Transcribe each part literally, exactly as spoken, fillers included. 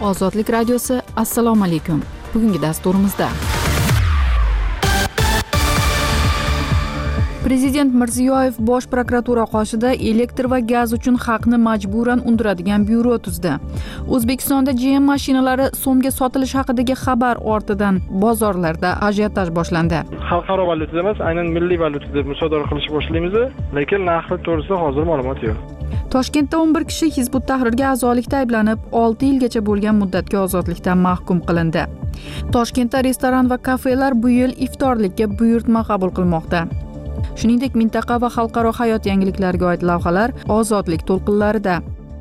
Ozodlik radiosi, assalomu alaykum. Bugungi dasturimizda Prezident Mirziyoyev Bosh prokuratura qoshida elektr va gaz uchun haqni majburan undiradigan byuro tuzdi. O'zbekistonda G M mashinalari so'mga sotilish haqidagi xabar ortidan bozorlarda ajiotaj boshlandi. Xalqaro valyutada emas, aynan milliy valyutada musodara qilish boshlaymiz, lekin narxi to'g'risida hozir ma'lumot yo'q. Toshkentda o'n bir kishi Hizbut Tahrirga a'zolikda ayblanib, olti yilgacha bo'lgan muddatga ozodlikdan mahkum qilindi. Toshkentda restoran va kafelar bu yil iftorlikka buyurtma qabul qilmoqda. Shuningdek, mintaqa va xalqaro hayot yangiliklariga oid lavhalar ozodlik to'lqinlarida.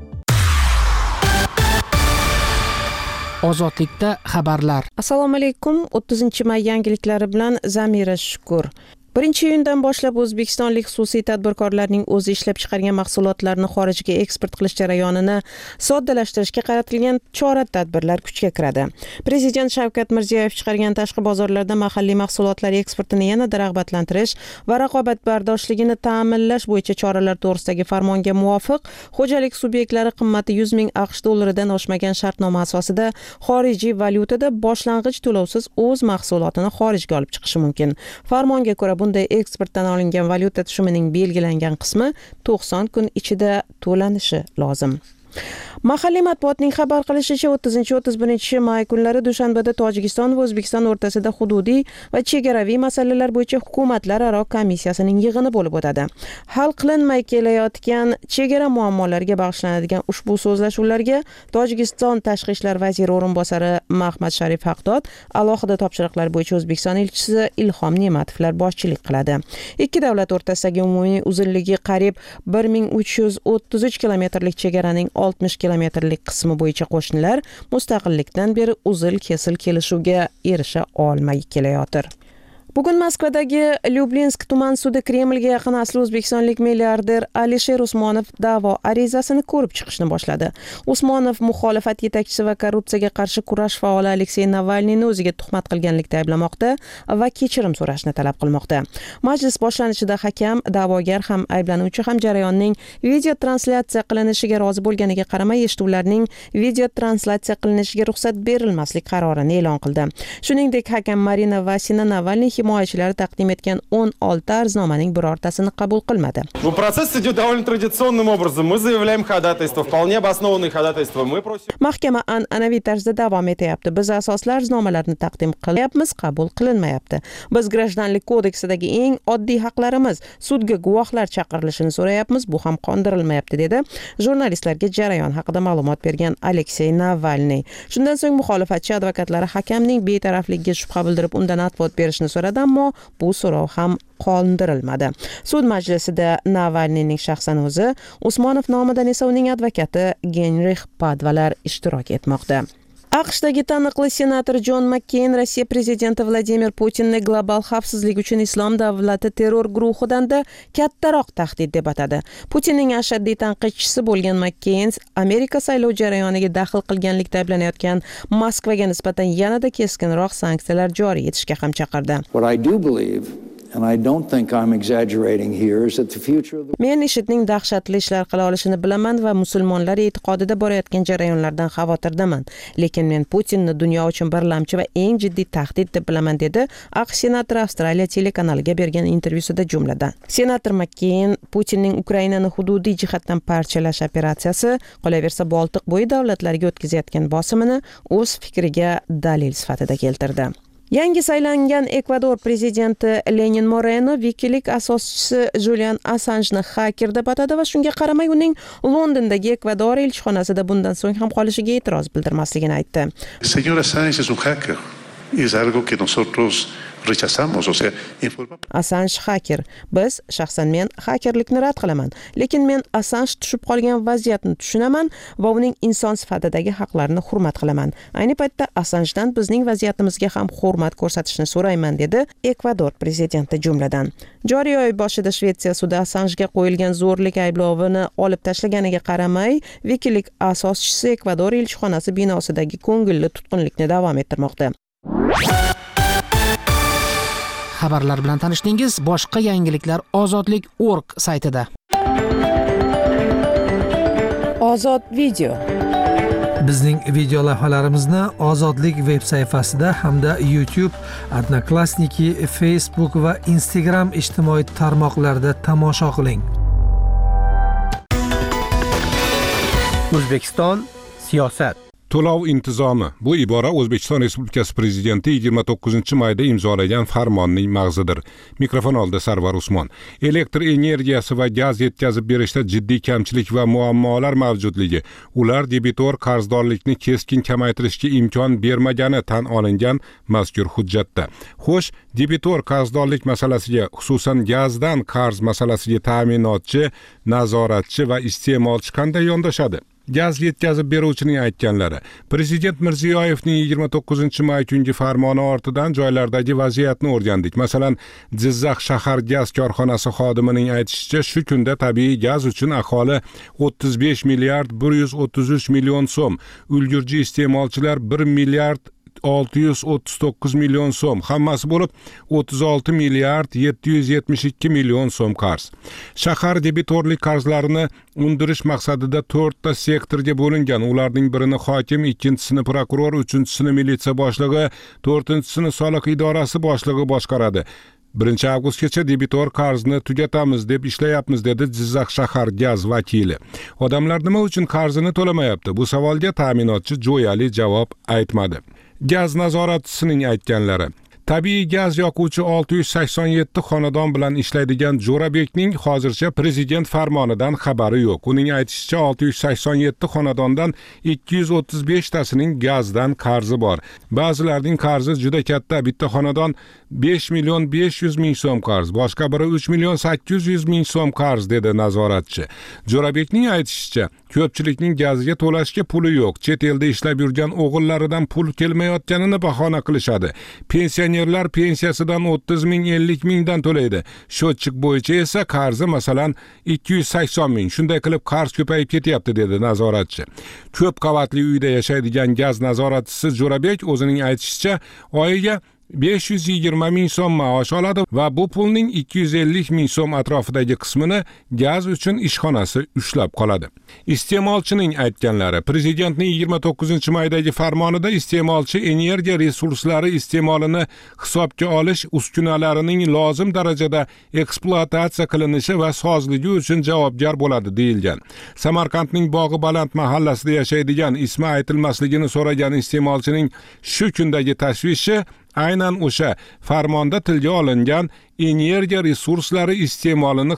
Ozodlikda xabarlar. Assalomu alaykum. o'ttizinchi may yangiliklari bilan Zamira Shukur. birinchi iyundan boshlab o'zbekistonlik xususiy tadbirkorlarning o'zi ishlab chiqargan mahsulotlarni xorijga eksport qilish jarayonini soddalashtirishga qaratilgan chora-tadbirlar kuchga kiradi. Prezident Shavkat Mirziyoyev chiqargan tashqi bozorlarda mahalliy mahsulotlar eksportini yanada rag'batlantirish va raqobatbardoshligini ta'minlash bo'yicha choralar to'g'risidagi farmonga muvofiq, xo'jalik subyektlari qimmati yuz ming AQSh dollaridan oshmagan shartnoma asosida xorijiy valyutada boshlang'ich to'lovsiz o'z mahsulotini xorijga olib chiqishi mumkin. Farmonga ko'ra bunday eksportdan olingan valyuta tushumining belgilangan qismi to'qson kun ichida to'lanishi lozim. Mahalliy matbuotning xabar qilishicha, o'ttizinchi o'ttiz birinchi may kunlari Dushanbada Tojikiston va O'zbekiston o'rtasida hududiy va chegaraviy masalalar bo'yicha hukumatlararo komissiyasining yig'ini bo'lib o'tadi. Hal qilinmay kelayotgan chegara muammolariga bag'ishlanadigan ushbu so'zlashuvlarga Tojikiston tashqi ishlar vaziri o'rinbosari Mahmad Sharif Haqdod, alohida topshiriqlar bo'yicha O'zbekiston elchisi Ilhom Ne'matovlar boshchilik qiladi. Ikki davlat o'rtasidagi umumiy uzunligi qariyb bir ming uch yuz o'ttiz uch kilometrlik chegaraning oltmish kilometrlik qismi bo'yicha qo'shnilar mustaqillikdan beri uzil-kesil kelishuvga erisha olmay kelayotir. Bugun Moskvadagi Lyublinsk tuman sudi Kremlga yaqin asli o'zbekistonlik milliarder Alisher Usmonov da'vo arizasini ko'rib chiqishni boshladi. Usmonov muxolifat yetakchisi va korrupsiyaga qarshi kurash faoli Aleksey Navalniyni o'ziga tuhmat qilganlikda ayblamoqda va kechirim so'rashni talab qilmoqda. Majlis boshlanishida hakam, da'vogar ham ayblanuvchi ham jarayonning video translyatsiya qilinishiga rozi bo'lganiga qaramay, eshituvlarning video translyatsiya qilinishiga ruxsat berilmaslik qarorini e'lon qildi. Shuningdek, hakam Marina Vasina Navalniy himoyachilari taqdim etgan o'n olti arznomaning birortasini qabul qilmadi. Bu protsess идет довольно традиционным образом. Мы заявляем ходатайство, вполне обоснованные ходатайства. Мы просим. Mahkama an'anaviy tarzda davom etyapti. Biz asosli arznomalarni taqdim qilyapmiz, qabul qilinmayapti. Biz grajdanlik kodeksidagi eng oddiy haqlarimiz, sudga guvohlar chaqirilishini so'rayapmiz, bu ham qondirilmayapti, dedi jurnalistlarga jarayon haqida ma'lumot bergan Aleksey Navalniy. Shundan so'ng muxolifatchi advokatlari hakamning betarafligiga shubha bildirib, undan advot berishni so'radi, ammo bu so'rov ham qondirilmadi. Sud majlisida Navalniyning shaxsan o'zi, Usmonov nomidan esa uning advokati Genrix Padvalar ishtirok etmoqda. AQShdagi taniqli senator Jon Makkeyn Rossiya prezidenti Vladimir Putinni global xavfsizlik uchun islom davlati terror guruhidan-da kattaroq tahdid deb atadi. Putinning ashaddiy tanqidchisi bo'lgan Makkeyn Amerika saylov jarayoniga daxl qilganlikda ayblanayotgan Moskvaga nisbatan yanada keskinroq sanksiyalar joriy etishga ham chaqirdi. What I do believe, and I don't think I'm exaggerating here, is that the future of the... Men IShIDning dahshatli ishlar qila olishini bilaman va musulmonlar e'tiqodida borayotgan jarayonlardan xavotirdaman. Lekin men Putinni dunyo uchun birlamchi va eng jiddiy tahdid deb bilaman, dedi AQSh senatori Avstraliya telekanaliga bergan intervyusida jumladan. Senator Makkeyn Putinning Ukrainani hududiy jihatdan parchalash operatsiyasi, qolaversa Boltiq bo'yi davlatlariga o'tkazayotgan bosimini o'z fikriga dalil sifatida keltirdi. Yangi saylangan Ekvador prezidenti Lenin Moreno Wikileaks asoschisi Julian Assanjni xaker deb atadi va shunga qaramay uning Londondagi Ekvador elchixonasida bundan so'ng ham qolishiga e'tiroz bildirmasligini aytdi. Señor Assange es un hacker. Es algo que nosotros rechazamos, o sea, informa... Assange haker. Biz, shaxsan men hakerlikni rad qilaman, lekin men Assange tushib qolgan vaziyatni tushunaman va uning inson sifatidagi haqlarini hurmat qilaman. Ayni paytda Assangedan bizning vaziyatimizga ham hurmat ko'rsatishni so'rayman, dedi Ekvador prezidenti jumladan. Joriy oy boshida Shvetsiya sudi Assangega qo'yilgan zo'rlik ayblovini olib tashlaganiga qaramay, Wikileaks asoschisi Ekvador elchixonasi binosidagi ko'ngilli tutqunlikni davom ettirmoqda. Xabarlar bilan tanishdingiz. Boshqa yangiliklar ozodlik nokta org saytida. Ozod video. Bizning video lavhalarimizni Ozodlik veb sayfasida hamda YouTube, Odnoklassniki, Facebook va Instagram ijtimoiy tarmoqlarida tomosha qiling. O'zbekiston siyosat. To'lov intizomi. Bu ibora O'zbekiston Respublikasi Prezidenti yigirma to'qqizinchi mayda imzolagan farmonning mag'zidir. Mikrofon oldida Sarvar Usmon. Elektr energiyasi va gaz yetkazib berishda jiddiy kamchilik va muammolar mavjudligi, ular debitor qarzdorlikni keskin kamaytirishga imkon bermagani tan olingan mazkur hujjatda. Xo'sh, debitor qarzdorlik masalasiga, xususan gazdan qarz masalasiga ta'minotchi, nazoratchi va iste'molchi qanday yondashadi? Gaz yetkazib beruvchining aytganlari. Prezident Mirziyoyevning yigirma to'qqizinchi may kungi farmoni ortidan joylardagi vaziyatni o'rgandik. Masalan, Jizzax shahar gaz korxonasi xodimining aytishicha, shu kunda tabiiy gaz uchun aholi o'ttiz besh milliard bir yuz o'ttiz uch million so'm, ulgurji iste'molchilar bir milliard olti yuz o'ttiz to'qqiz million so'm, hammasi bo'lib o'ttiz olti milliard yetti yuz yetmish ikki million so'm qarz. Shahar debitorlik qarzlarini undirish maqsadida to'rtta sektorga bo'lingan. Ularning birini hokim, ikkinchisini prokuror, uchinchisini militsiya boshlig'i, to'rtinchisini soliq idorasi boshlig'i boshqaradi. birinchi avgustgacha debitor qarzni tugatamiz deb ishlayapmiz, dedi Jizzax shahar gaz vakili. Odamlar nima uchun qarzini to'lamayapti? Bu savolga ta'minotchi jo'yali javob aytmadi. Gaz nazoratchisining aytganlari. Tabiiy gaz yoquvchi olti yuz sakson yetti xonadon bilan ishlaydigan Jo'rabekning hozircha prezident farmonidan xabari yo'q. Uning aytishicha olti yuz sakson yetti xonadondan ikki yuz o'ttiz besh tasining gazdan qarzi bor. Ba'zilarning qarzi juda katta. Bitta xonadon besh million besh yuz ming so'm qarz, boshqa biri uch million sakkiz yuz ming so'm qarz, dedi nazoratchi. Jo'rabekning aytishicha, ko'pchilikning gazga to'lashga puli yo'q. Chet elda ishlab yurgan o'g'illaridan pul kelmayotganini bahona qilishadi. Pensionerlar pensiyasidan o'ttiz ming ellik mingdan to'laydi. Shotchik bo'yicha esa qarzi masalan ikki yuz sakson ming. Shunday qilib qarz ko'payib ketyapti, dedi nazoratchi. Ko'p qavatli uyda yashaydigan gaz nazoratchisi Jo'rabek o'zining aytishicha, oyiga besh yuz yigirma ming so'm maosh oladi va bu pulning ikki yuz ellik ming so'm atrofidagi qismini gaz uchun ishxonasi ushlab qoladi. Iste'molchining aytganlari. Prezidentning yigirma to'qqizinchi maydagi farmonida iste'molchi energiya resurslari iste'molini hisobga olish uskunalarining lozim darajada ekspluatatsiya qilinishi va sozligi uchun javobgar bo'ladi, deyilgan. Samarqandning Bog'i Baland mahallasida yashaydigan, ismi aytilmasligini so'ragan iste'molchining shu kundagi tashvishi aynan o'sha farmonda tilga olingan energiya resurslari iste'molini